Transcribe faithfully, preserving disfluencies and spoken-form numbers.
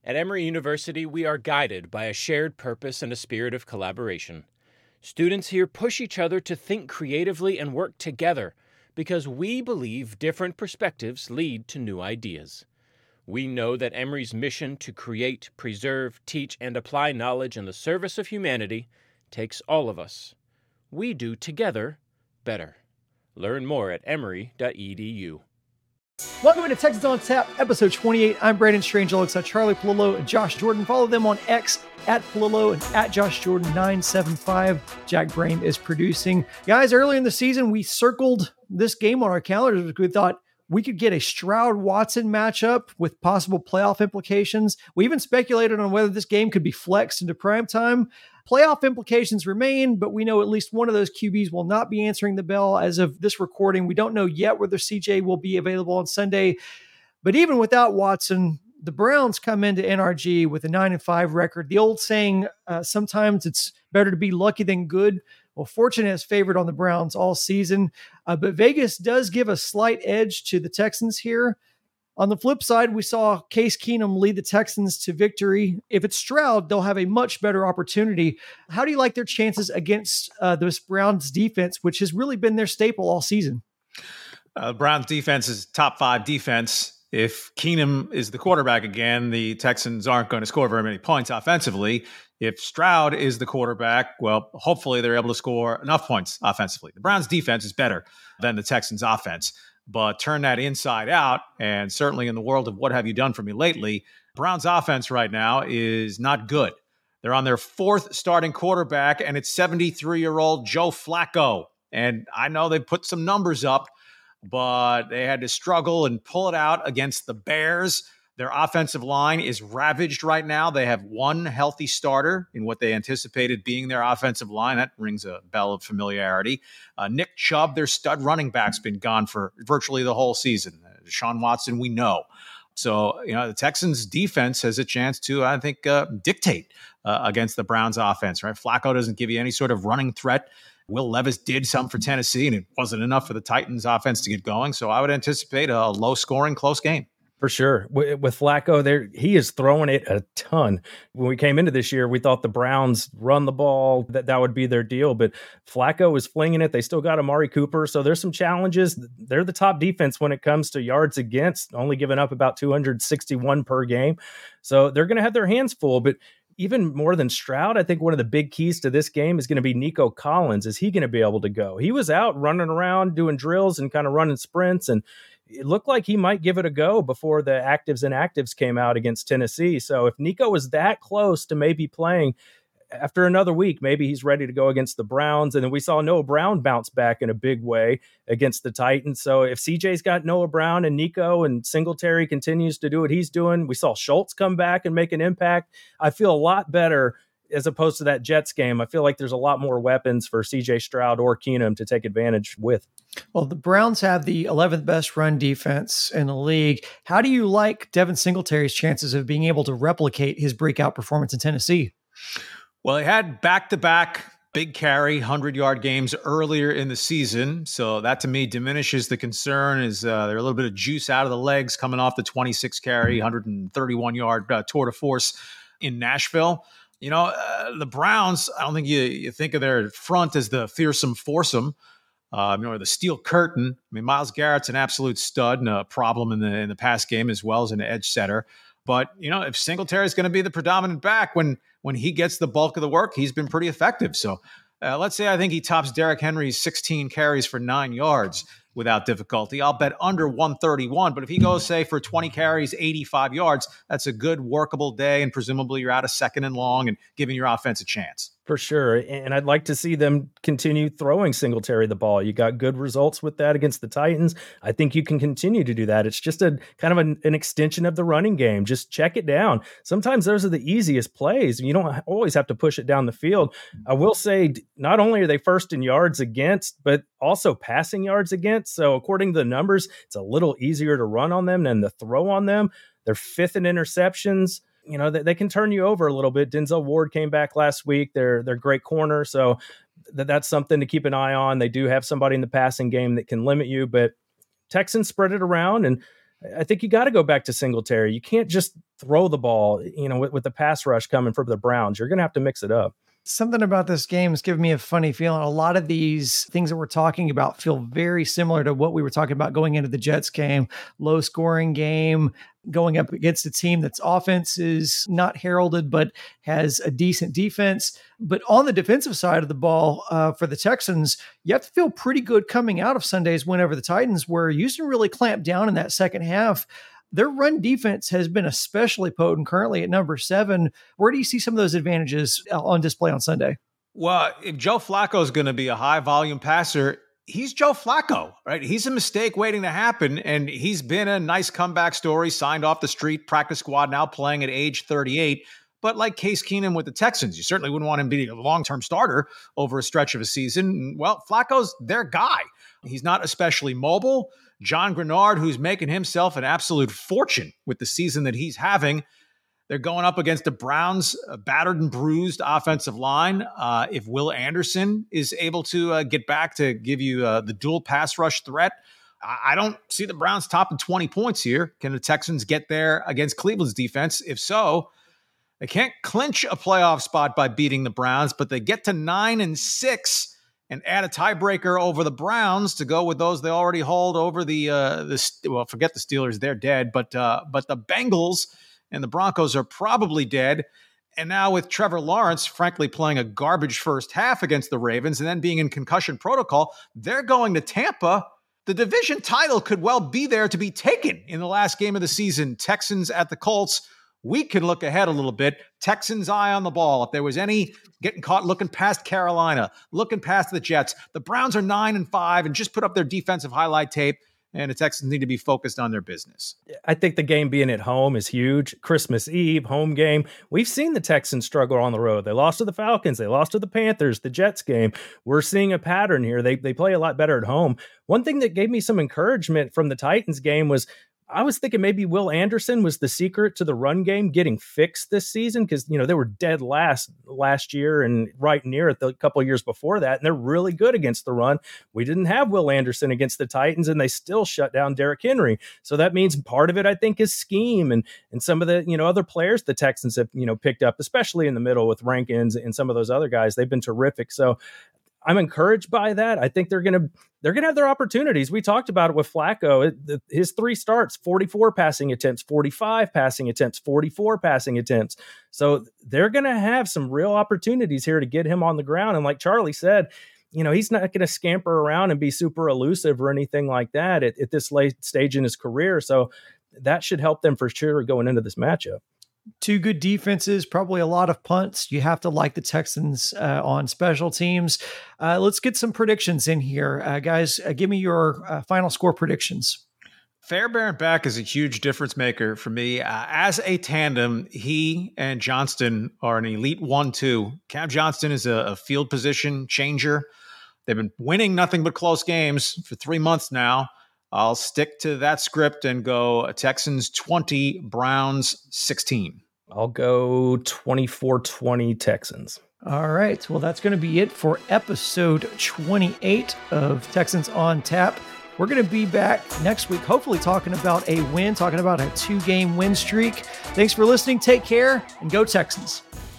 At Emory University, we are guided by a shared purpose and a spirit of collaboration. Students here push each other to think creatively and work together because we believe different perspectives lead to new ideas. We know that Emory's mission to create, preserve, teach, and apply knowledge in the service of humanity takes all of us. We do together better. Learn more at emory dot e d u. Welcome to Texans on Tap, episode twenty-eight. I'm Brandon Strange alongside Charlie Palillo and Josh Jordan. Follow them on X at Palillo and at Josh Jordan nine seven five. Jack Brame is producing. Guys, earlier in the season, we circled this game on our calendars because we thought we could get a Stroud-Watson matchup with possible playoff implications. We even speculated on whether this game could be flexed into primetime. Playoff implications remain, but we know at least one of those Q Bs will not be answering the bell as of this recording. We don't know yet whether C J will be available on Sunday. But even without Watson, the Browns come into N R G with a nine and five record. The old saying, uh, sometimes it's better to be lucky than good. Well, fortune has favored on the Browns all season, uh, but Vegas does give a slight edge to the Texans here. On the flip side, we saw Case Keenum lead the Texans to victory. If it's Stroud, they'll have a much better opportunity. How do you like their chances against uh, this Browns defense, which has really been their staple all season? Uh, Browns defense is top five defense. If Keenum is the quarterback again, the Texans aren't going to score very many points offensively. If Stroud is the quarterback, well, hopefully they're able to score enough points offensively. The Browns defense is better than the Texans offense, but turn that inside out, and certainly in the world of what have you done for me lately, Browns offense right now is not good. They're on their fourth starting quarterback, and it's seventy-three-year-old Joe Flacco. And I know they put some numbers up, but they had to struggle and pull it out against the Bears. Their offensive line is ravaged right now. They have one healthy starter in what they anticipated being their offensive line. That rings a bell of familiarity. Uh, Nick Chubb, their stud running back, has been gone for virtually the whole season. Uh, Deshaun Watson, we know. So, you know, the Texans defense has a chance to, I think, uh, dictate uh, against the Browns offense, right? Flacco doesn't give you any sort of running threat. Will Levis did some for Tennessee, and it wasn't enough for the Titans offense to get going. So I would anticipate a low-scoring, close game. For sure. With Flacco there, he is throwing it a ton. When we came into this year, we thought the Browns run the ball, that that would be their deal. But Flacco is flinging it. They still got Amari Cooper. So there's some challenges. They're the top defense when it comes to yards against, only giving up about two hundred sixty-one per game. So they're going to have their hands full. But even more than Stroud, I think one of the big keys to this game is going to be Nico Collins. Is he going to be able to go? He was out running around doing drills and kind of running sprints, and it looked like he might give it a go before the actives and actives came out against Tennessee. So if Nico was that close to maybe playing after another week, maybe he's ready to go against the Browns. And then we saw Noah Brown bounce back in a big way against the Titans. So if C J's got Noah Brown and Nico and Singletary continues to do what he's doing, we saw Schultz come back and make an impact. I feel a lot better as opposed to that Jets game. I feel like there's a lot more weapons for C J Stroud or Keenum to take advantage with. Well, the Browns have the eleventh best run defense in the league. How do you like Devin Singletary's chances of being able to replicate his breakout performance in Tennessee? Well, they had back-to-back big carry, hundred-yard games earlier in the season. So that, to me, diminishes the concern. Is uh, there's a little bit of juice out of the legs coming off the twenty-six carry, one hundred thirty-one-yard uh, tour de force in Nashville. You know, uh, the Browns, I don't think you, you think of their front as the fearsome foursome. Uh, you know, the steel curtain. I mean, Myles Garrett's an absolute stud and a problem in the in the pass game as well as an edge setter. But, you know, if Singletary is going to be the predominant back when when he gets the bulk of the work, he's been pretty effective. So uh, let's say I think he tops Derrick Henry's sixteen carries for nine yards without difficulty. I'll bet under one thirty-one. But if he goes, say, for twenty carries, eighty-five yards, that's a good workable day. And presumably you're out of second and long and giving your offense a chance. For sure. And I'd like to see them continue throwing Singletary the ball. You got good results with that against the Titans. I think you can continue to do that. It's just a kind of an, an extension of the running game. Just check it down. Sometimes those are the easiest plays. You don't always have to push it down the field. I will say not only are they first in yards against, but also passing yards against. So according to the numbers, it's a little easier to run on them than to throw on them. They're fifth in interceptions. You know, they, they can turn you over a little bit. Denzel Ward came back last week. They're they're great corner. So th- that's something to keep an eye on. They do have somebody in the passing game that can limit you, but Texans spread it around. And I think you got to go back to Singletary. You can't just throw the ball, you know, with, with the pass rush coming from the Browns. You're going to have to mix it up. Something about this game is giving me a funny feeling. A lot of these things that we're talking about feel very similar to what we were talking about going into the Jets game. Low scoring game, going up against a team that's offense is not heralded, but has a decent defense. But on the defensive side of the ball uh, for the Texans, you have to feel pretty good coming out of Sunday's win over the Titans, where Houston really clamped down in that second half. Their run defense has been especially potent currently at number seven. Where do you see some of those advantages on display on Sunday? Well, if Joe Flacco is going to be a high volume passer, he's Joe Flacco, right? He's a mistake waiting to happen. And he's been a nice comeback story, signed off the street, practice squad, now playing at age thirty-eight. But like Case Keenum with the Texans, you certainly wouldn't want him being a long-term starter over a stretch of a season. Well, Flacco's their guy. He's not especially mobile. John Grenard, who's making himself an absolute fortune with the season that he's having. They're going up against the Browns' battered and bruised offensive line. Uh, if Will Anderson is able to uh, get back to give you uh, the dual pass rush threat, I-, I don't see the Browns topping twenty points here. Can the Texans get there against Cleveland's defense? If so, they can't clinch a playoff spot by beating the Browns, but they get to nine and six and add a tiebreaker over the Browns to go with those they already hold over the uh, the well, forget the Steelers, they're dead, but uh, but the Bengals and the Broncos are probably dead. And now with Trevor Lawrence, frankly, playing a garbage first half against the Ravens and then being in concussion protocol, they're going to Tampa. The division title could well be there to be taken in the last game of the season. Texans at the Colts. We can look ahead a little bit. Texans' eye on the ball. If there was any getting caught looking past Carolina, looking past the Jets, the Browns are nine and five and just put up their defensive highlight tape, and the Texans need to be focused on their business. I think the game being at home is huge. Christmas Eve, home game. We've seen the Texans struggle on the road. They lost to the Falcons. They lost to the Panthers, the Jets game. We're seeing a pattern here. They, they play a lot better at home. One thing that gave me some encouragement from the Titans game was I was thinking maybe Will Anderson was the secret to the run game getting fixed this season because, you know, they were dead last last year and right near it the couple of years before that, and they're really good against the run. We didn't have Will Anderson against the Titans, and they still shut down Derrick Henry. So that means part of it, I think, is scheme and and some of the, you know, other players the Texans have, you know, picked up, especially in the middle with Rankins and some of those other guys. They've been terrific. So I'm encouraged by that. I think they're going to they're going to have their opportunities. We talked about it with Flacco. It, the, his three starts, forty-four passing attempts, forty-five passing attempts, forty-four passing attempts. So they're going to have some real opportunities here to get him on the ground. And like Charlie said, you know, he's not going to scamper around and be super elusive or anything like that at, at this late stage in his career. So that should help them for sure going into this matchup. Two good defenses, probably a lot of punts. You have to like the Texans uh, on special teams. Uh, let's get some predictions in here. Uh, guys, uh, give me your uh, final score predictions. Fairbairn back is a huge difference maker for me. Uh, as a tandem, he and Johnston are an elite one two. Cam Johnston is a, a field position changer. They've been winning nothing but close games for three months now. I'll stick to that script and go Texans twenty, Browns sixteen. I'll go twenty-four twenty Texans. All right. Well, that's going to be it for episode twenty-eight of Texans on Tap. We're going to be back next week, hopefully talking about a win, talking about a two-game win streak. Thanks for listening. Take care and go Texans.